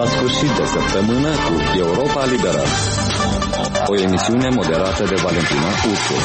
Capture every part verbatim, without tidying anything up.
la sfârșit de săptămână cu Europa Liberă. O emisiune moderată de Valentina Ursu.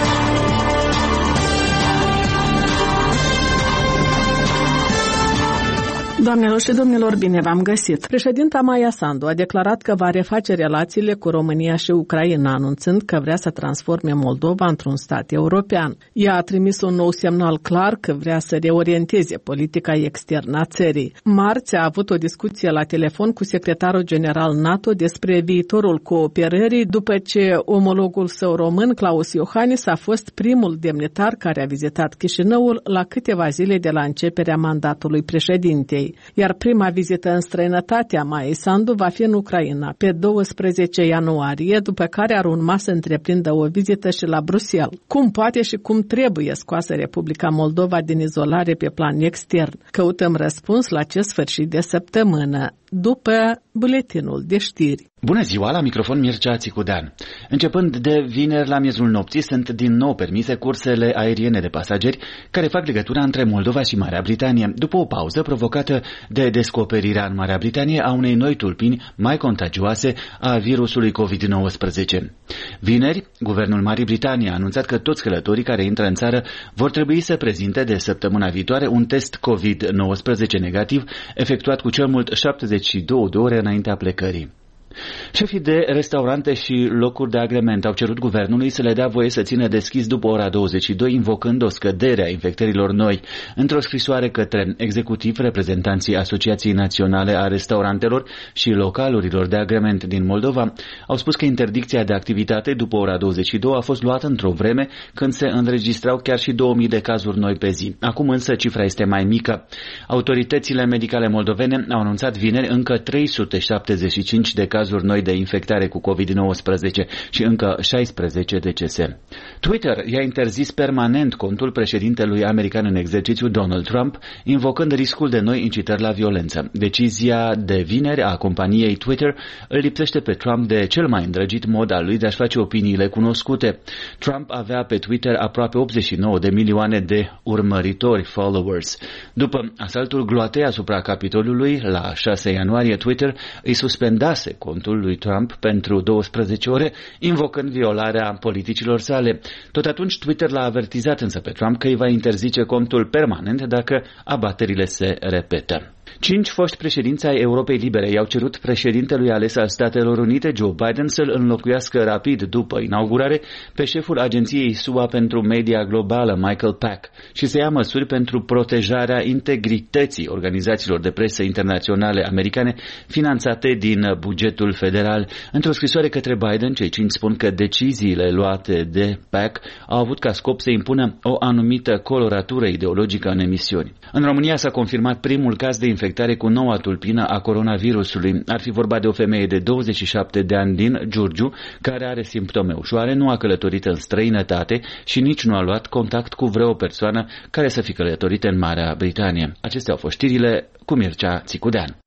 Doamnelor și domnilor, bine v-am găsit. Președinta Maia Sandu a declarat că va reface relațiile cu România și Ucraina, anunțând că vrea să transforme Moldova într-un stat european. Ea a trimis un nou semnal clar că vrea să reorienteze politica externă a țării. Marți a avut o discuție la telefon cu secretarul general NATO despre viitorul cooperării, după ce omologul său român, Klaus Iohannis, a fost primul demnitar care a vizitat Chișinăul la câteva zile de la începerea mandatului președintei. Iar prima vizită în străinătate a Maiei Sandu va fi în Ucraina pe douăsprezece ianuarie, după care ar urma să întreprindă o vizită și la Bruxelles. Cum poate și cum trebuie scoasă Republica Moldova din izolare pe plan extern? Căutăm răspuns la acest sfârșit de săptămână, după buletinul de știri. Bună ziua, la microfon Mircea Țicudean. Începând de vineri la miezul nopții, sunt din nou permise cursele aeriene de pasageri care fac legătura între Moldova și Marea Britanie, după o pauză provocată de descoperirea în Marea Britanie a unei noi tulpini mai contagioase a virusului covid nouăsprezece. Vineri, guvernul Marii Britanii a anunțat că toți călătorii care intră în țară vor trebui să prezinte de săptămâna viitoare un test covid nouăsprezece negativ, efectuat cu cel mult șaptezeci și două de ore înaintea plecării. Șefii de restaurante și locuri de agrement au cerut guvernului să le dea voie să țină deschis după ora douăzeci și două, invocând o scădere a infectărilor noi. Într-o scrisoare către executiv, reprezentanții Asociației Naționale a Restaurantelor și Localurilor de Agrement din Moldova au spus că interdicția de activitate după ora douăzeci și două a fost luată într-o vreme când se înregistrau chiar și două mii de cazuri noi pe zi. Acum însă cifra este mai mică. Autoritățile medicale moldovene au anunțat vineri încă trei sute șaptezeci și cinci de cazuri noi de infectare cu covid nouăsprezece și încă șaisprezece decese. Twitter i-a interzis permanent contul președintelui american în exercițiu Donald Trump, invocând riscul de noi incitări la violență. Decizia de vineri a companiei Twitter îl lipsește pe Trump de cel mai îndrăgit mod al lui de a-și face opiniile cunoscute. Trump avea pe Twitter aproape optzeci și nouă de milioane de urmăritori, followers. După asaltul gloatei asupra Capitolului, la șase ianuarie, Twitter îi suspendase contul lui Trump pentru douăsprezece ore, invocând violarea politicilor sale. Tot atunci Twitter l-a avertizat însă pe Trump că îi va interzice contul permanent dacă abaterile se repetă. Cinci foști președinți ai Europei Libere i-au cerut președintelui ales al Statelor Unite, Joe Biden, să-l înlocuiască rapid după inaugurare pe șeful agenției S U A pentru media globală, Michael Pack, și să ia măsuri pentru protejarea integrității organizațiilor de presă internaționale americane finanțate din bugetul federal. Într-o scrisoare către Biden, cei cinci spun că deciziile luate de Pack au avut ca scop să impună o anumită coloratură ideologică în emisiuni. În România s-a confirmat primul caz de infectare cu noua tulpină a coronavirusului. Ar fi vorba de o femeie de douăzeci și șapte de ani din Giurgiu, care are simptome ușoare, nu a călătorit în străinătate și nici nu a luat contact cu vreo persoană care să fi călătorit în Marea Britanie. Acestea au fost știrile cu Mircea Țicudean.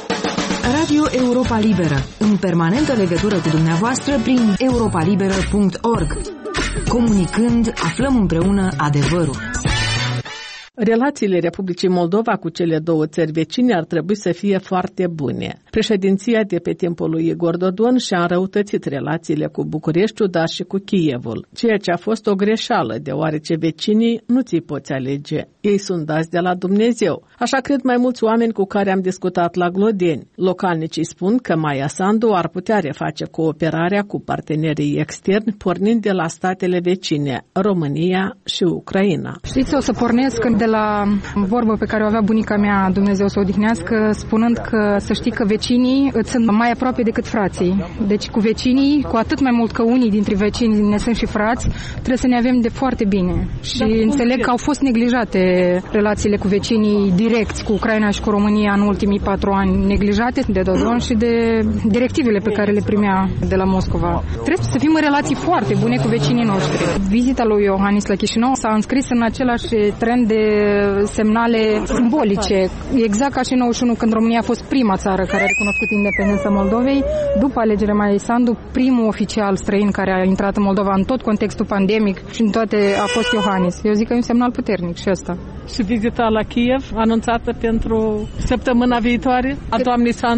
Radio Europa Liberă, în permanentă legătură cu dumneavoastră prin europa liberă punct org. Comunicând, aflăm împreună adevărul. Relațiile Republicii Moldova cu cele două țări vecine ar trebui să fie foarte bune. Președinția de pe timpul lui Igor Dodon și-a înrăutățit relațiile cu Bucureștiul, dar și cu Kievul, ceea ce a fost o greșeală, deoarece vecinii nu ți-i poți alege. Ei sunt dați de la Dumnezeu. Așa cred mai mulți oameni cu care am discutat la Glodeni. Localnicii spun că Maia Sandu ar putea reface cooperarea cu partenerii externi, pornind de la statele vecine, România și Ucraina. Știți, o să pornesc de la vorbă pe care o avea bunica mea, Dumnezeu să o odihnească, spunând că să știi că vecinii îți sunt mai aproape decât frații. Deci cu vecinii, cu atât mai mult că unii dintre vecini ne sunt și frați, trebuie să ne avem de foarte bine. Și da, înțeleg că au fost neglijate relațiile cu vecinii direcți, cu Ucraina și cu România în ultimii patru ani, neglijate de Dodon și de directivele pe care le primea de la Moscova. Trebuie să fim în relații foarte bune cu vecinii noștri. Vizita lui Iohannis la Chișinău s-a înscris în același trend de semnale simbolice, exact ca și în nouăzeci și unu, când România a fost prima țară care a recunoscut independența Moldovei. După alegerea Maiei Sandu, primul oficial străin care a intrat în Moldova în tot contextul pandemic și în toate a fost Iohannis. Eu zic că e un semnal puternic și ăsta. Și vizita la Kiev, anunțată pentru săptămâna viitoare a doamnei Sandu?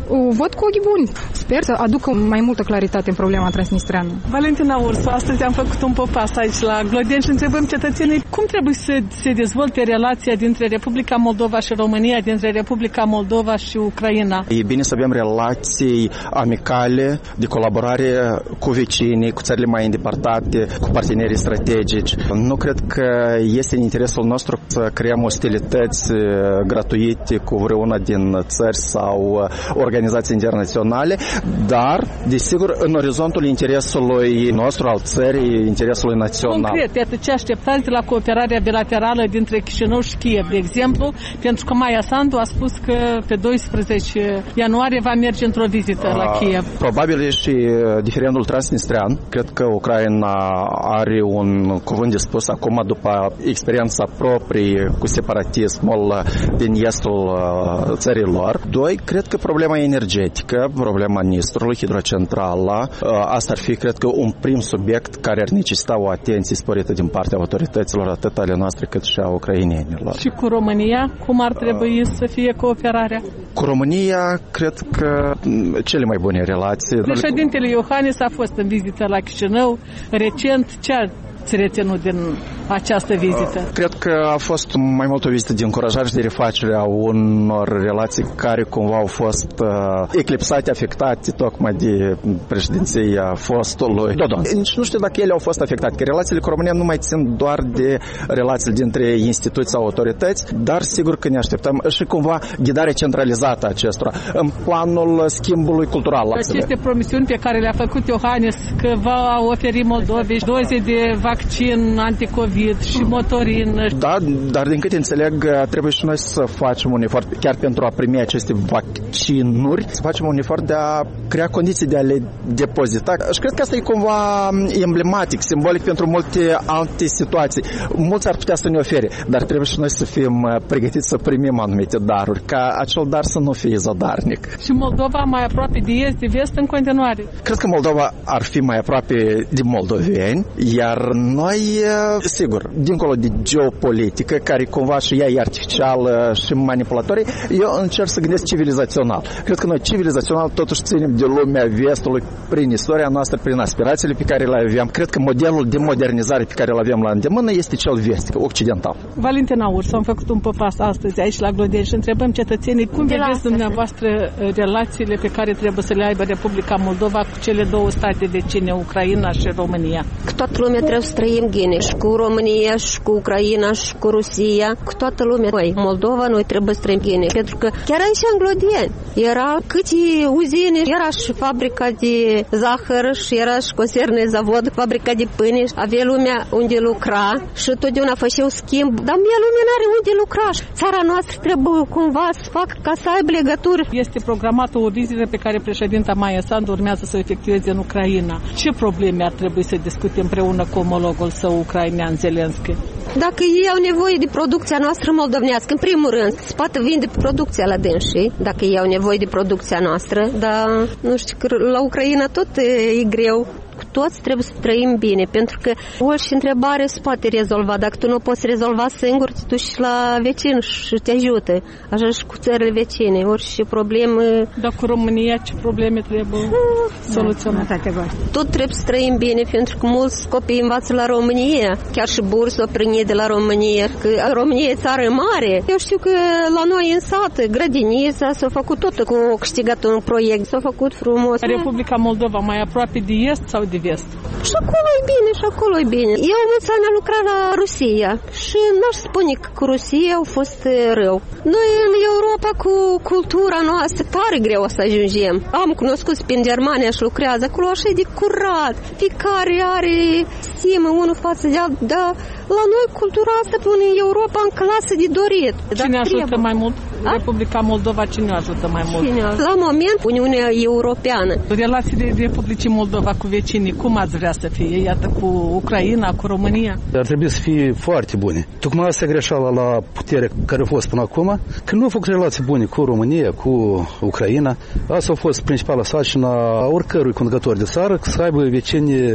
o văd cu ochii buni. Sper să aducă mai multă claritate în problema transnistreană. Valentina Ursu, astăzi am făcut un popas aici la Glodeni și întrebăm cetățenii cum trebuie să se dezvolte relația dintre Republica Moldova și România, dintre Republica Moldova și Ucraina. E bine să avem relații amicale, de colaborare cu vecinii, cu țările mai îndepărtate, cu partenerii strategici. Nu cred că este în interesul nostru să creăm ostilități gratuite cu vreuna din țări sau organizații internaționale, dar, desigur, în orizontul interesului nostru al țării, interesului național. Concret, iată ce așteptați de la cooperarea bilaterală dintre Chișinău și Kiev, de exemplu, pentru că Maia Sandu a spus că pe doisprezece ianuarie va merge într-o vizită a, la Kiev. Probabil e și diferendul transnistrean. Cred că Ucraina are un cuvânt de spus acum după experiența proprie cu separatismul din estul țărilor. Doi, cred că problema energetică, problema Nistrului, hidrocentrala, asta ar fi, cred că, un prim subiect care ar necesita o atenție sporită din partea autorităților, atât ale noastre cât și a ucrainenilor. Și cu România, cum ar trebui să fie cooperarea? Cu România, cred că cele mai bune relații. Președintele Iohannis a fost în vizită la Chișinău recent. Ce ați reținut din această vizită? Cred că a fost mai mult o vizită de încurajare și de refacere a unor relații care cumva au fost uh, eclipsate, afectate tocmai de președinția fostului Dodon. Nici nu știu dacă ele au fost afectate, că relațiile cu România nu mai țin doar de relațiile dintre instituții sau autorități, dar sigur că ne așteptăm și cumva ghidarea centralizată a acestora în planul schimbului cultural. Aceste promisiuni pe care le-a făcut Iohannis că va oferi Moldovei doze de vaccin anticovid și motorină. Da, dar din câte înțeleg, trebuie și noi să facem un efort, chiar pentru a primi aceste vaccinuri, să facem un efort de a crea condiții de a le depozita. Și cred că asta e cumva emblematic, simbolic pentru multe alte situații. Mulți ar putea să ne ofere, dar trebuie și noi să fim pregătiți să primim anumite daruri, ca acel dar să nu fie zadarnic. Și Moldova mai aproape de est, de vest în continuare? Cred că Moldova ar fi mai aproape de moldoveni, iar noi, sigur, dincolo de geopolitică, care cumva și ea e artificială și manipulatorie, eu încerc să gândesc civilizațional. Cred că noi civilizațional totuși ținem de lumea vestului prin istoria noastră, prin aspirațiile pe care le aveam. Cred că modelul de modernizare pe care îl avem la îndemână este cel vestic, occidental. Valentina Ursu, am făcut un popas astăzi aici la Glodeni și întrebăm cetățenii cum de vedeți dumneavoastră relațiile pe care trebuie să le aibă Republica Moldova cu cele două state vecine, Ucraina și România. Cu toată lumea trebuie să trăim bine, și cu România, și cu Ucraina, și cu Rusia, cu toată lumea. Noi, Moldova, noi trebuie să trăim bine, pentru că chiar aici în Glodeni era câte uzine, era și fabrica de zahăr, și era și concerne zavod, fabrica de pâine, avea lumea unde lucra și totdeauna făceau schimb, dar mie lumea n-are unde lucra. Țara noastră trebuie cumva să facă ca să aibă legături. Este programată o vizită pe care președinta Maia Sandu urmează să o efectueze în Ucraina. Ce probleme ar trebui să discute împreună cu omologul său ucrainean Zelenski? Dacă ei au nevoie de producția noastră moldovnească, în primul rând, se poate vinde producția la dânsii, dacă ei au nevoie de producția noastră, dar nu știu, că la Ucraina tot e greu. Toți trebuie să trăim bine, pentru că orice întrebare se poate rezolva. Dacă tu nu poți rezolva singur, te duci la vecin și te ajută. Așa și cu țările vecine, orice problemă. Dar cu România ce probleme trebuie soluționate? Tot trebuie să trăim bine, pentru că mulți copii învață la România, chiar și bursă o primit de la România, că România e țară mare. Eu știu că la noi în sat, grădinița, s-a făcut tot, cu câștigat un proiect, s-a făcut frumos. Republica Moldova mai aproape de est sau de vest? Și acolo e bine, și acolo e bine. Eu mulți ani am lucrat la Rusia și n-aș spune că cu Rusia au fost rău. Noi în Europa cu cultura noastră tare greu o să ajungem. Am cunoscut prin Germania și lucrează acolo așa e de curat. Fiecare are stimă unul față de altul, dar la noi cultura asta până în Europa în clasă de dorit. Cine ajută mai mult? A? Republica Moldova cine ajută mai mult? Cine? La moment Uniunea Europeană. Relațiile Republicii Moldova cu vecinii, cum ați vrea să fie? Iată, cu Ucraina, cu România? Ar trebui să fie foarte bune. Tocmai asta e greșeala la putere care a fost până acum, că nu au făcut relații bune cu România, cu Ucraina. Asta a fost principala sarcină a oricărui conducător de țară, să aibă vecini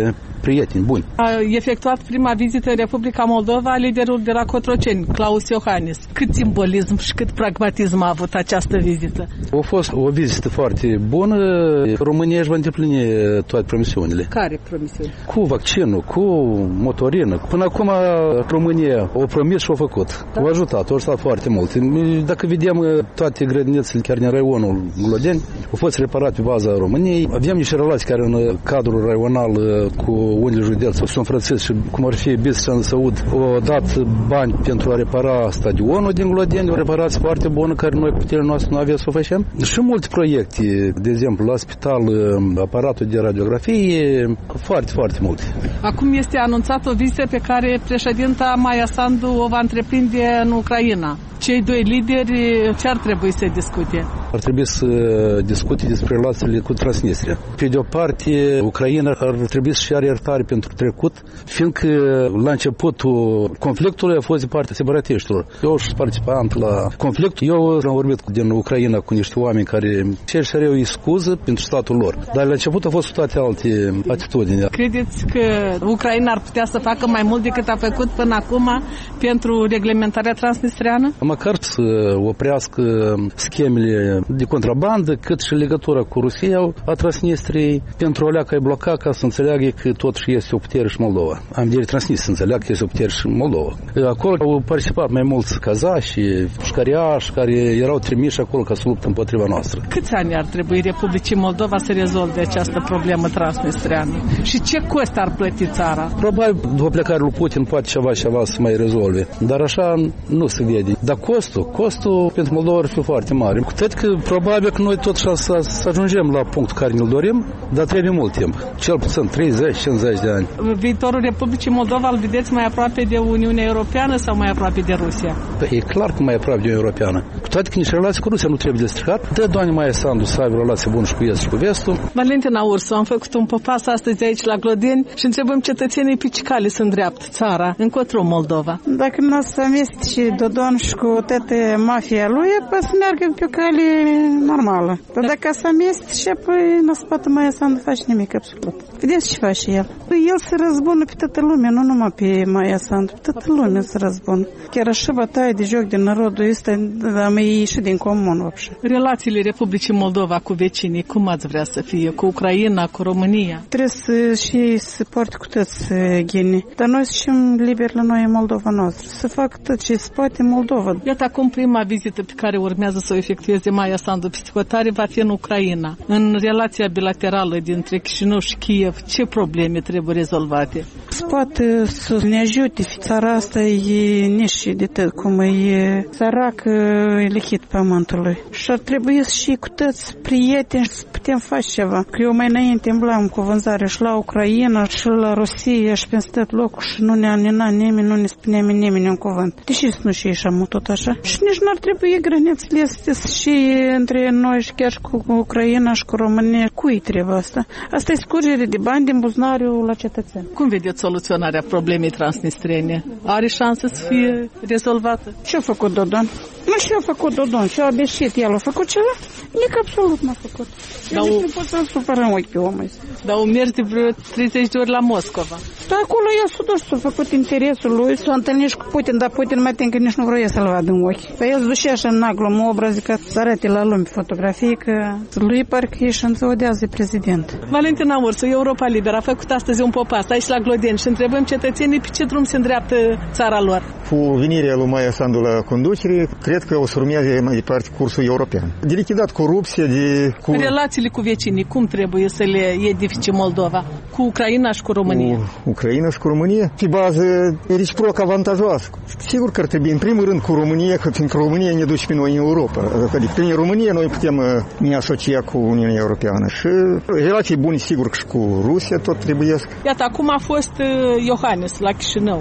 prieteni buni. A efectuat prima vizită în Republica Moldova liderul de la Cotroceni, Klaus Iohannis. Cât simbolism și cât pragmatism a avut această vizită? A fost o vizită foarte bună. România își va îndeplini toate promisiunile. Care promisiuni? Cu vaccinul, cu motorină. Până acum România a promis și a făcut. Da? A ajutat, a ajutat foarte mult. Dacă vedem toate grădinițele chiar în raionul Glodeni, au fost reparate pe baza României. Avem niște relații care în cadrul raional cu unele județe sunt frățiți și cum ar fi Bistrița să aud, au dat bani pentru a repara stadionul din Glodeni, o reparație foarte bună care noi puterile noastre nu avem să o facem. Și multe proiecte, de exemplu, la spital, aparatul de radiografie, foarte, foarte multe. Acum este anunțat o vizită pe care președinta Maia Sandu o va întreprinde în Ucraina. Cei doi lideri ce ar trebui să discute? Ar trebui să discute despre relațiile cu Transnistria. Pe de o parte, Ucraina ar trebui să-și ia iertare pentru trecut, fiindcă la începutul conflictului a fost de partea separatiștilor. Eu și participant la conflict, eu am vorbit din Ucraina cu niște oameni care cer să o scuză pentru statul lor. Dar la început a fost cu toate alte atitudini. Credeți că Ucraina ar putea să facă mai mult decât a făcut până acum pentru reglementarea transnistreană? Măcar să oprească schemele de contrabandă, cât și legătura cu Rusia a Transnistriei, pentru a lea că e blocat ca să înțeleagă că totuși este o putere și Moldova. Am de Transnistria să înțeleagă că este o putere și Moldova. Acolo au participat mai mulți kazași și pușcariași care erau trimiși acolo ca să luptă împotriva noastră. Câți ani ar trebui Republicii Moldova să rezolve această problemă transnistreană? Și ce cost ar plăti țara? Probabil după plecarea lui Putin poate ceva ceva să mai rezolve, dar așa nu se vede. Dar costul, costul pentru Moldova ar fi foarte mare. Cred că probabil că noi tot să, să ajungem la punctul care ne-l dorim, dar trebuie mult timp. Cel puțin treizeci cincizeci de ani. Viitorul Republicii Moldova îl vedeți mai aproape de Uniunea Europeană sau mai aproape de Rusia? Păi, e clar că mai aproape de Uniunea Europeană. Cu toate că nici relații cu Rusia nu trebuie de stricat. Dă doamne Maia Sandu să aibă relații bune și cu Est și cu Vestul. Valentina Ursu, am făcut un popas astăzi aici la Glodeni și întrebăm cetățenii pe ce cale se îndreaptă țara, încotro Moldova. Dacă nu o să amestece Dodon și cu toată mafia lui, poate să meargă pe o cale normală. Dar dacă să amestece, apoi nu se poate Maia Sandu face nimic absolut. Vedeți ce face el. El se răzbună pe toată lumea, nu numai pe Maia Sandu, pe toată lumea se răzbună. Chiar așa bătaie de joc din narodul ăsta, dar mai ieși din comun, văpșe. Relațiile Republicii Moldova cu vecinii, cum ați vrea să fie? Cu Ucraina, cu România? Trebuie să și să poarte cu toți ghenii. Dar noi să știm liber la noi în Moldova noastră. Să facă tot ce se poate în Moldova. Iată acum prima vizită pe care urmează să o efectueze Maia Sandu peste hotare va fi în Ucraina. În relația bilaterală dintre Chișinău și Kiev, ce probleme trebuie rezolvate? Se poate să ne ajute. Țara asta e nici de tot cum e săracă, e lichid pământului. Și ar trebui și cu toți prieteni să putem face ceva. Că eu mai înainte îmblam cu vânzare și la Ucraina și la Rusia și peste tot locul și nu ne anina nimeni, nu ne spunea nimeni un cuvânt. Deși să nu și ieșam tot așa. Și nici n-ar trebui granițele astea și între noi și chiar și cu Ucraina și cu România. Cui trebuie asta? Asta e scurgere de bani din buzunarul la cetățeni. Cum vedeți soluționarea problemei transnistrene? Are șansă să fie rezolvată? Ce-a făcut Dodon? Nu și-a făcut Dodon, și-a obeșit. El a făcut ceva? Nici absolut n-a făcut. Eu nu pot să-l supărăm ochii omului. Dar o mers de vreo treizeci de ori la Moscova. Da, acolo el s-a dus, s-a făcut interesul lui, s-a întâlnit și cu Putin, dar Putin mai tin că nici nu vrea să-l vadă în ochi. Păi el ducea așa în naglom obraz ca să arate la lume fotografii că lui parcă e și înțeodează prezident. Valentina Ursu, Europa Liberă, a făcut astăzi un popas aici la Glodeni și întrebăm cetățenii pe ce drum se îndreaptă țara lor. Cu venirea lui Maia Sandu la conducere, cred că o să urmeze mai departe cursul european. De lichidat corupție, de... Cu... Relațiile cu vecinii, cum trebuie să le edifice Moldova? Cu Ucraina și cu România? Cu Ucraina și cu România? Pe bază reciproc avantajoasă. Sigur că ar trebui, în primul rând, cu România, că fiindcă România ne duce pe noi în Europa. Adică prin România noi putem ne asocia cu Uniunea Europeană. Și relații bune, sigur, și cu Rusia tot trebuie. Iată, acum a fost Iohannis la Chișinău.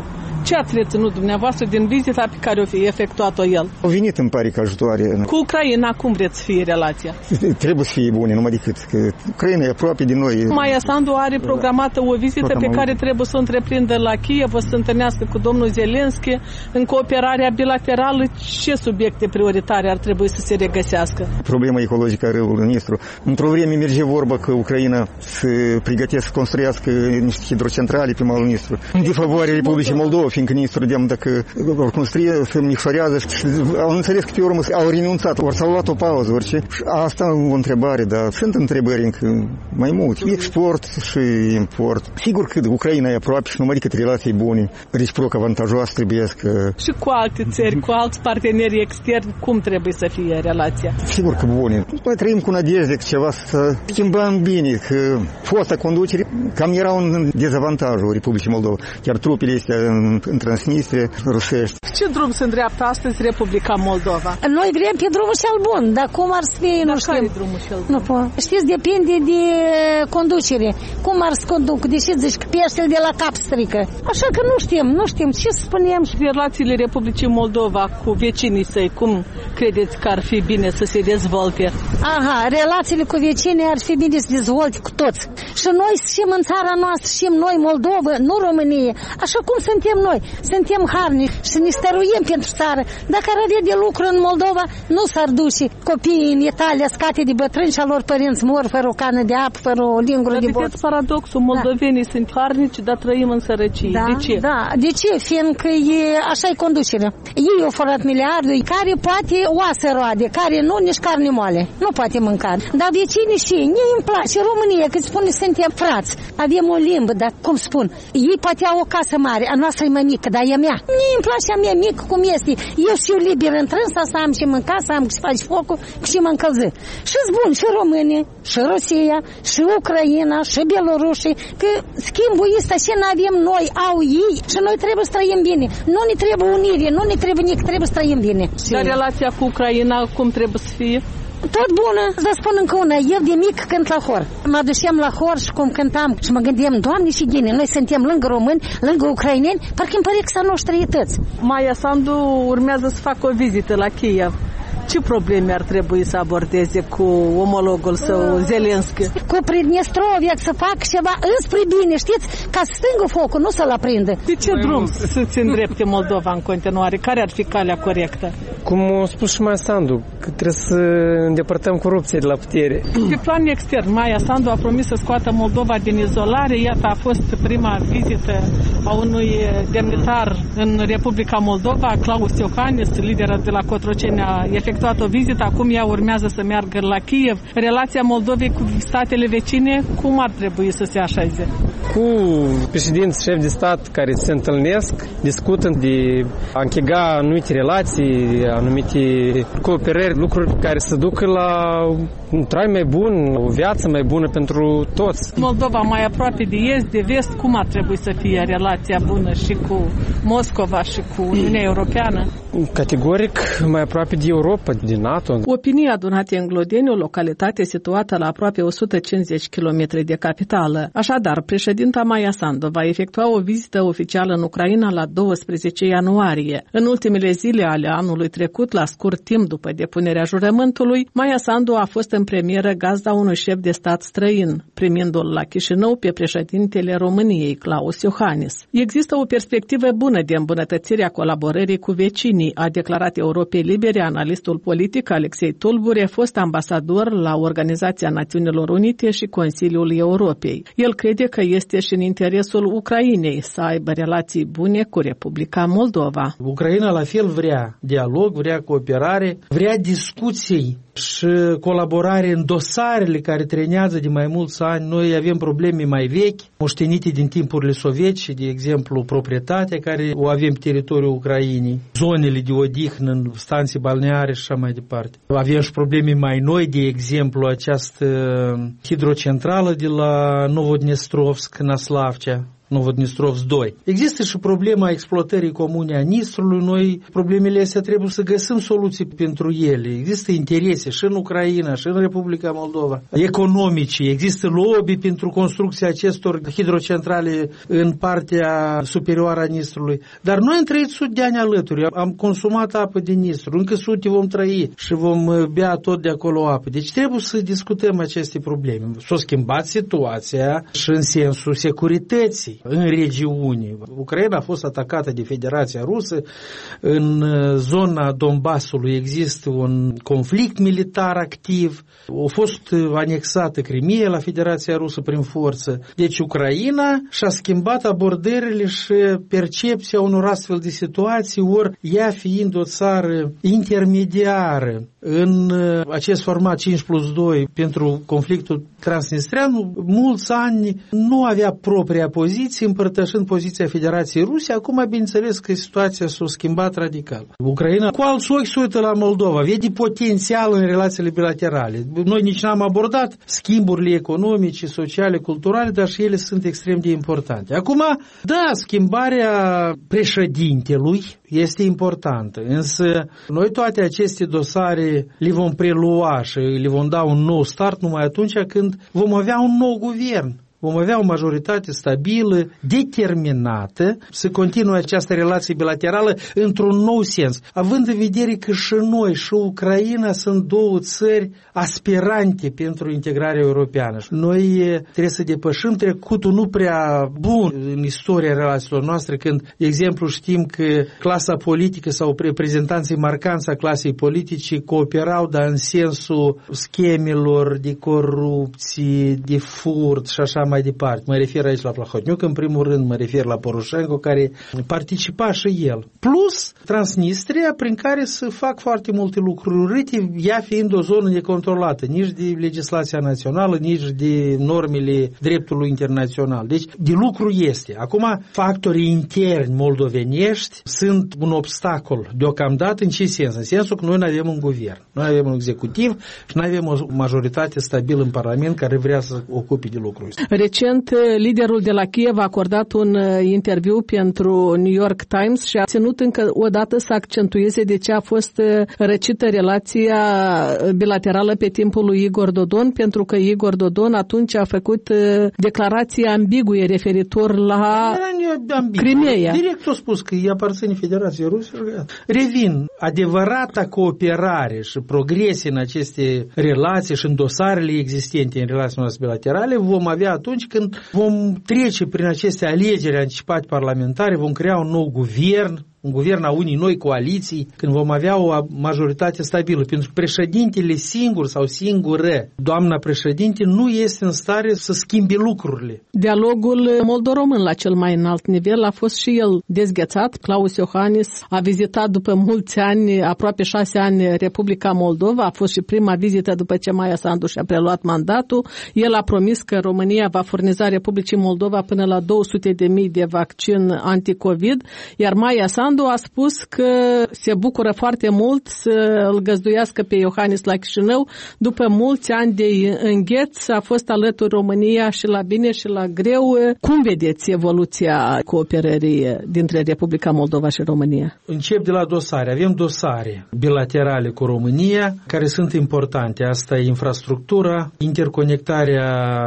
Ce ați reținut dumneavoastră din vizita pe care o fi efectuat-o el? Au venit, îmi pare, ca ajutoare. Cu Ucraina, cum vreți să fie relația? Trebuie să fie bune, numai decât că Ucraina e aproape de noi. Maia Sandu are programată o vizită pe care trebuie să o întreprindă la Kiev, o să se întâlnească cu domnul Zelenski în cooperarea bilaterală. Ce subiecte prioritare ar trebui să se regăsească? Problema ecologică a râului Nistru. Într-o vreme merge vorba că Ucraina se pregătește să construiască niște hidrocentrale pe malul Nistru. De favoarea Republicii Moldova, fiindcă Nistru, de dacă vor construi, se micșorează și au înțeles că pe urmă au renunțat, ori s-au luat o pauză, orice. Și asta e o întrebare, dar sunt întrebări încă mai multe. Export și import. Sigur că Ucraina e aproape și numai decât relații bune, reciproc avantajoase trebuie să... Și cu alte țări, cu alți parteneri externi, cum trebuie să fie relația? Sigur că bune. Noi trăim cu nădejde că ceva să schimbăm bine, că fosta conducere cam era un dezavantajul Republicii Moldova. Chiar trupele astea în, în Transnistria rusești. Ce drum se îndreaptă astăzi Republica Moldova? Noi vrem pe drumul cel bun, dar cum ar să fie, nu știu. Care e drumul cel bun? Nu pot. Știți, depinde de conducere. Cum ar să conduc? Deși zici că peștele de la cap strică. Așa că nu știm, nu știm ce să spunem. Relațiile Republicii Moldova cu vecinii săi, cum credeți că ar fi bine să se dezvolte? Aha, relațiile cu vecinii ar fi bine să dezvolte cu toți. Și noi știm în țara noastră, știm noi Moldova, nu România, așa cum suntem noi. Suntem harnici și ne stăruiem pentru țară. Dacă ar avea de lucru în Moldova, nu s-ar duce copiii în Italia scate de bătrâni și a lor părinți mor fără o cană de apă, fără o lingură de bot. Paradoxul, moldovenii da. sunt harnici, dar trăim în sărăcie. Da, de ce? Da, de ce? Fiindcă e, așa e conducerea. Ei au furat miliardul, care poate oase roade, care nu, nici carne moale. Nu poate mânca. Dar vecinii și ei îmi place. România, că spune suntem frați, avem o limbă, dar cum spun, ei poate au o casă mare, a noastră e mai mică, dar e a mea. Mie îmi place a mea mică cum este. Eu știu liber întrânsa să am și mânca, să am și faci focul și mă încălză. Și-s bun și România, și Rusia, și Ucraina, și Belorusia, că schimbul ăsta și n-avem noi, au ei și noi trebuie să trăim bine. Nu ne trebuie unire, nu ne trebuie nici, trebuie să trăim bine. Dar relația cu Ucraina cum trebuie să fie? Tot bună, vă spun încă una, eu de mic cânt la hor. Mă duceam la hor și cum cântam și mă gândeam, Doamne și ghine, noi suntem lângă români, lângă ucraineni, parcă îmi pare că s-a noștri etăți. Maia Sandu urmează să facă o vizită la Kiev. Ce probleme ar trebui să abordeze cu omologul său, Zelenski? Cu Pridnestrovia să fac ceva înspre bine, știți? Ca să stingă focul, nu să-l aprindă. De ce drum să-ți îndrepte Moldova în continuare? Care ar fi calea corectă? Cum a spus și Maia Sandu, că trebuie să îndepărtăm corupția de la putere. Pe plan extern, Maia Sandu a promis să scoată Moldova din izolare. Iată, a fost prima vizită a unui demnitar în Republica Moldova, Klaus Iohannis, liderul de la Cotroceni, a efectuat o vizită, acum ea urmează să meargă la Kiev. Relația Moldovei cu statele vecine, cum ar trebui să se așeze? Cu președinți, șefi de stat care se întâlnesc, discută de a închega anumite relații, anumite cooperări, lucruri care să ducă la un trai mai bun, o viață mai bună pentru toți. Moldova mai aproape de est, de vest, cum ar trebui să fie relația bună și cu Moscova și cu Uniunea Europeană? Categoric mai aproape de Europa, de NATO. Opinii adunate în Glodeni, o localitate situată la aproape o sută cincizeci de kilometri de capitală. Așadar, președinta Maia Sandu va efectua o vizită oficială în Ucraina la doisprezece ianuarie. În ultimele zile ale anului trecut, la scurt timp după depunerea jurământului, Maia Sandu a fost în premieră gazda unui șef de stat străin, primindu-l la Chișinău pe președintele României, Klaus Iohannis. Există o perspectivă bună de îmbunătățire a colaborării cu vecinii, a declarat Europei Libere analistul politic Alexei Tulbure, fost ambasador la Organizația Națiunilor Unite și Consiliul Europei. El crede că este și în interesul Ucrainei să aibă relații bune cu Republica Moldova. Ucraina la fel vrea dialog, vrea cooperare, vrea discuții și colaborare în dosarele care trenează de mai mulți ani. Noi avem probleme mai vechi, moștenite din timpurile sovietice, de exemplu proprietatea care o avem pe teritoriul Ucrainei, zonele de odihnă în stanții balneare și așa mai departe. Avem și probleme mai noi, de exemplu această hidrocentrală de la Novodnestrovsk, Naslavcea. Novodnistrovs doi. Există și problema exploatării comune a Nistrului. Noi problemele astea trebuie să găsim soluții pentru ele. Există interese și în Ucraina, și în Republica Moldova, economice. Există lobby pentru construcția acestor hidrocentrale în partea superioară a Nistrului. Dar noi am trăit sute de ani alături. Am consumat apă din Nistru. Încă sute vom trăi și vom bea tot de acolo apă. Deci trebuie să discutăm aceste probleme. S-a schimbat situația și în sensul securității în regiuni. Ucraina a fost atacată de Federația Rusă. În zona Donbasului există un conflict militar activ. A fost anexată Crimea la Federația Rusă prin forță. Deci Ucraina și-a schimbat abordările și percepția unor astfel de situații, ori ea fiind o țară intermediară în acest format cinci plus doi pentru conflictul transnistrean, mulți ani nu avea propria poziție, împărtășind poziția Federației Ruse. Acum, bineînțeles că situația s-a schimbat radical. Ucraina cu alți ochi se uită la Moldova, vede potențial în relațiile bilaterale. Noi nici n-am abordat schimburile economice, sociale, culturale, dar și ele sunt extrem de importante. Acum, da, schimbarea președintelui este importantă, însă noi toate aceste dosare le vom prelua și le vom da un nou start numai atunci când vom avea un nou guvern. Vom avea o majoritate stabilă, determinată, să continue această relație bilaterală într-un nou sens, având în vedere că și noi și Ucraina sunt două țări aspirante pentru integrarea europeană. Noi trebuie să depășim trecutul nu prea bun în istoria relațiilor noastre, când, de exemplu, știm că clasa politică sau reprezentanții marcanți a clasei politice cooperau, dar în sensul schemelor de corupție, de furt și așa mai departe. Mă refer aici la Plahotniuc, în primul rând mă refer la Poroșenko, care participa și el. Plus Transnistria, prin care se fac foarte multe lucruri urâte, ea fiind o zonă necontrolată, nici de legislația națională, nici de normele dreptului internațional. Deci, de lucru este. Acum, factorii interni moldoveniești sunt un obstacol deocamdată. În ce sens? În sensul că noi nu avem un guvern, noi avem un executiv și nu avem o majoritate stabilă în Parlament care vrea să ocupe de lucruri. Recent, liderul de la Kiev a acordat un interviu pentru New York Times și a ținut încă o dată să accentueze de ce a fost răcită relația bilaterală pe timpul lui Igor Dodon, pentru că Igor Dodon atunci a făcut declarații ambigue referitor la Crimea. Direct a spus că îi aparține Federației Ruse. Revin, adevărata cooperare și progrese în aceste relații și în dosarele existente în relațiile noastre bilaterale vom avea atunci când vom trece prin aceste alegeri anticipate parlamentare, vom crea un nou guvern, un guvern a unei noi coaliții, când vom avea o majoritate stabilă. Pentru că președintele singur sau singură, doamna președinte, nu este în stare să schimbe lucrurile. Dialogul moldo-român la cel mai înalt nivel a fost și el dezghețat. Klaus Iohannis a vizitat după mulți ani, aproape șase ani, Republica Moldova. A fost și prima vizită după ce Maia Sandu și-a preluat mandatul. El a promis că România va furniza Republicii Moldova până la două sute de mii de vaccin anticovid, iar Maia Sandu a spus că se bucură foarte mult să îl găzduiască pe Iohannis la Chișinău. După mulți ani de îngheț a fost alături România și la bine și la greu. Cum vedeți evoluția cooperării dintre Republica Moldova și România? Încep de la dosare. Avem dosare bilaterale cu România care sunt importante. Asta e infrastructura, interconectarea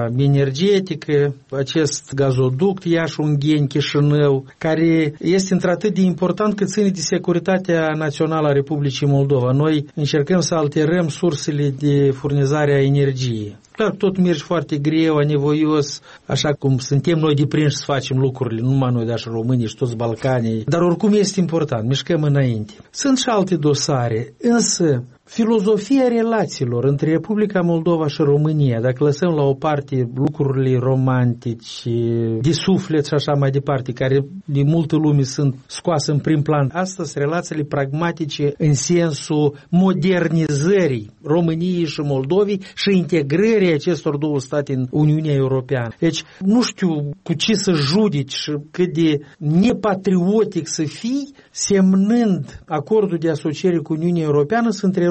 energetică, acest gazoduct Iași-Ungheni-Chișinău, care este într-atât de important că ține de securitatea națională a Republicii Moldova. Noi încercăm să alterăm sursele de furnizare a energiei. Clar, tot merge foarte greu, anevoios, așa cum suntem noi deprinși să facem lucrurile, nu numai noi, dar și românii și toți Balcanii. Dar oricum este important, mișcăm înainte. Sunt și alte dosare, însă filozofia relațiilor între Republica Moldova și România, dacă lăsăm la o parte lucrurile romantice, de suflet și așa mai departe, care de multă lume sunt scoase în prim plan, astea sunt relațiile pragmatice în sensul modernizării României și Moldovei și integrării acestor două state în Uniunea Europeană. Deci, nu știu cu ce să judeci și cât de nepatriotic să fii, semnând acordul de asociere cu Uniunea Europeană, să întrerupi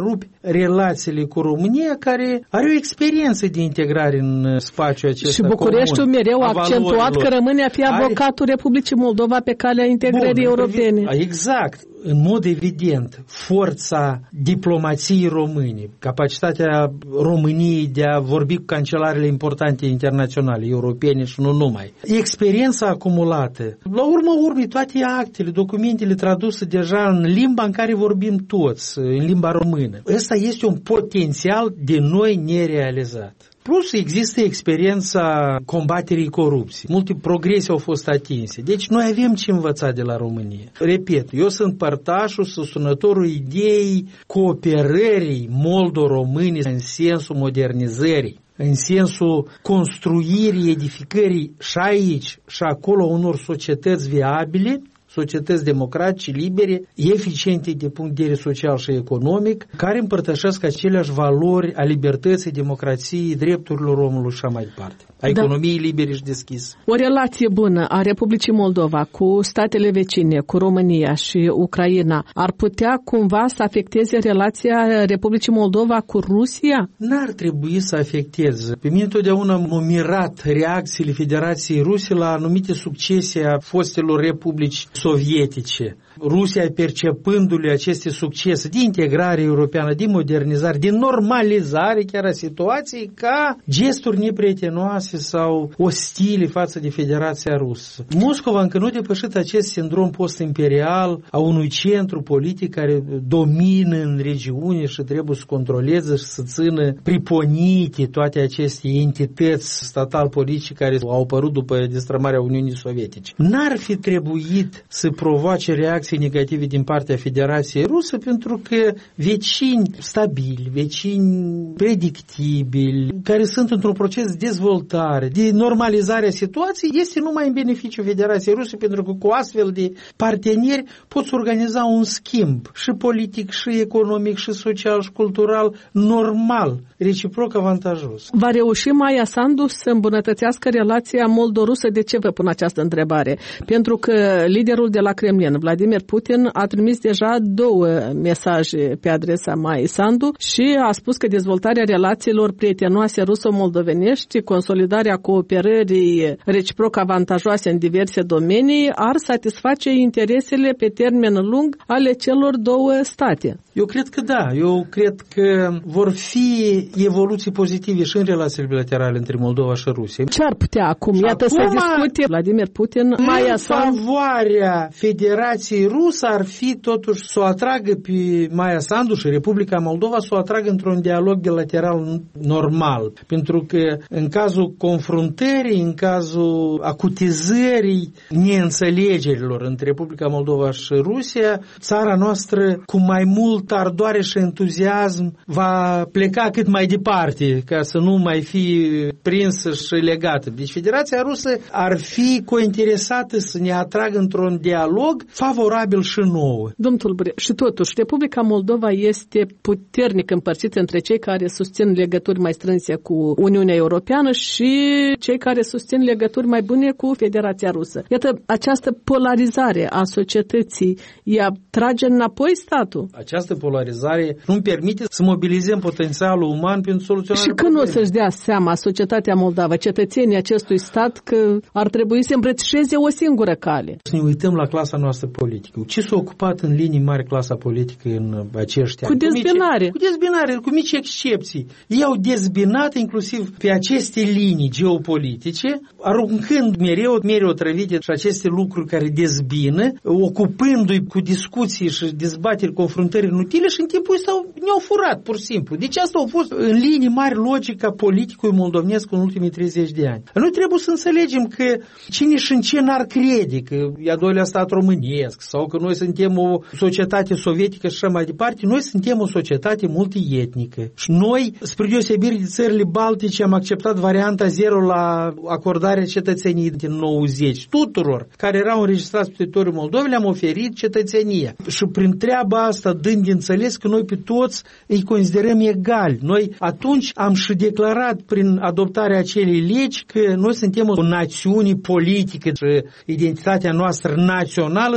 rupi relațiile cu România, care are o experiență de integrare în spațiul acesta. Și Bucureștiul mereu a accentuat că rămâne a fi avocatul Republicii Moldova pe calea integrării Bun, europene. Exact. În mod evident, forța diplomației române, capacitatea României de a vorbi cu cancelarele importante internaționale, europene și nu numai, experiența acumulată, la urma urmei toate actele, documentele traduse deja în limba în care vorbim toți, în limba română. Ăsta este un potențial de noi nerealizat. Plus există experiența combaterii corupției. Multe progrese au fost atinse. Deci noi avem ce învăța de la România. Repet, eu sunt părtașul, susținătorul ideii cooperării moldo-române în sensul modernizării, în sensul construirii, edificării și aici și acolo unor societăți viabile, societăți democratice, libere, eficiente din punct de vedere social și economic, care împărtășesc aceleași valori a libertății, democrației, drepturilor omului și așa mai departe. A economiei da. libere și deschise. O relație bună a Republicii Moldova cu statele vecine, cu România și Ucraina, ar putea cumva să afecteze relația Republicii Moldova cu Rusia? N-ar trebui să afecteze. Pe mine întotdeauna m-au mirat reacțiile Federației Ruse la anumite succese a fostelor republici sovietice. Rusia percepându-le aceste succese de integrare europeană, de modernizare, de normalizare chiar a situației, ca gesturi neprietenoase sau ostile față de Federația Rusă. Moscova încă nu a depășit acest sindrom post-imperial a unui centru politic care domină în regiune și trebuie să controleze și să țină priponite toate aceste entități statal-politice care au apărut după destrămarea Uniunii Sovietice. N-ar fi trebuit să provoace reacții negative din partea Federației Rusă, pentru că vecini stabili, vecini predictibili, care sunt într-un proces de dezvoltare, de normalizare a situației, este numai în beneficiu Federației Ruse, pentru că cu astfel de parteneri poți organiza un schimb și politic, și economic, și social, și cultural, normal, reciproc avantajos. Va reuși Maia Sandu să îmbunătățească relația moldo-rusă? De ce vă pun această întrebare? Pentru că liderul de la Kremlin, Vladimir Putin, a trimis deja două mesaje pe adresa Maiei Sandu și a spus că dezvoltarea relațiilor prietenoase ruso-moldovenești, consolidarea cooperării reciproc avantajoase în diverse domenii ar satisface interesele pe termen lung ale celor două state. Eu cred că da. Eu cred că vor fi evoluții pozitive și în relațiile bilaterale între Moldova și Rusia. Ce ar putea acum? Și Iată acum, să discute Vladimir Putin, Maia Sandu. Favoarea Federației Rusă ar fi totuși să o atragă pe Maia Sandu și Republica Moldova, să o atragă într-un dialog bilateral normal. Pentru că în cazul confruntării, în cazul acutizării neînțelegerilor între Republica Moldova și Rusia, țara noastră cu mai mult ardoare și entuziasm va pleca cât mai departe, ca să nu mai fi prinsă și legată. Deci Federația Rusă ar fi cointeresată să ne atragă într-un dialog favorabil și nouă. Domnul Tulbure, și totuși, Republica Moldova este puternic împărțită între cei care susțin legături mai strânse cu Uniunea Europeană și cei care susțin legături mai bune cu Federația Rusă. Iată, această polarizare a societății, ea trage înapoi statul? Această polarizare nu-mi permite să mobilizăm potențialul uman pentru soluționarea Și când o să-și dea seama societatea moldavă, cetățenii acestui stat, că ar trebui să îmbrățișeze o singură cale? Să ne uităm la clasa noastră politică. Ce s-a ocupat în linii mari clasa politică în acești ani? Cu dezbinare. Cu dezbinare, cu mici excepții. Ei au dezbinat inclusiv pe aceste linii geopolitice, aruncând mereu, mereu trăvite și aceste lucruri care dezbină, ocupându-i cu discuții și dezbateri, confruntări inutile și în timpul ăsta ne-au furat, pur și simplu. Deci asta a fost în linii mari logica politicului moldovenesc în ultimii treizeci de ani. Noi trebuie să înțelegem că cine și în ce n-ar crede că e a doilea stat românesc sau că noi suntem o societate sovietică și așa mai departe, noi suntem o societate multietnică. Și noi, spre deosebire de țările baltice, am acceptat varianta zero la acordarea cetățeniei din nouăzeci. Tuturor care erau înregistrați pe teritoriul Moldovei le-am oferit cetățenia. Și prin treaba asta, dând de înțeles că noi pe toți îi considerăm egali. Noi atunci am și declarat prin adoptarea acelei legi că noi suntem o națiune politică și identitatea noastră națională se determină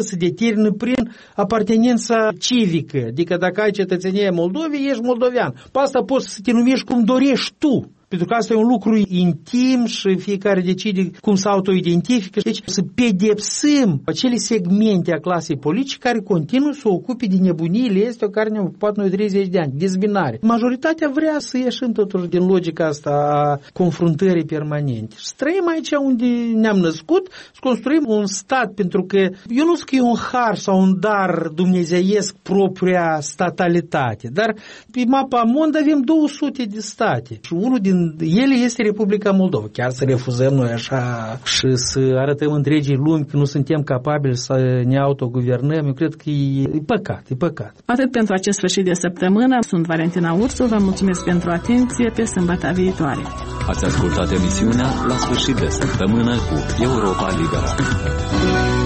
discernă prin apartenența civică. Adică dacă ai cetățenie Moldovei, ești moldovean. Pe asta poți să te numești cum dorești tu. Pentru că asta e un lucru intim și fiecare decide cum să autoidentifică. Deci să pedepsim acele segmente a clasei politice care continuă să ocupe din nebuniile este care ne-au ocupat noi treizeci de ani, dezbinare. Majoritatea vrea să ieșim totuși din logica asta a confruntării permanente. Să trăim aici unde ne-am născut, să construim un stat, pentru că eu nu zic că e un har sau un dar dumnezeiesc propria statalitate, dar pe mapa mond avem două sute de state și unul din ele este Republica Moldova. Chiar să refuzăm noi așa și să arătăm întregii lumi că nu suntem capabili să ne autoguvernăm, eu cred că e, e păcat, e păcat. Atât pentru acest sfârșit de săptămână. Sunt Valentina Ursu, vă mulțumesc pentru atenție, pe sâmbătă viitoare. Ați ascultat emisiunea La sfârșit de săptămână cu Europa Liberă.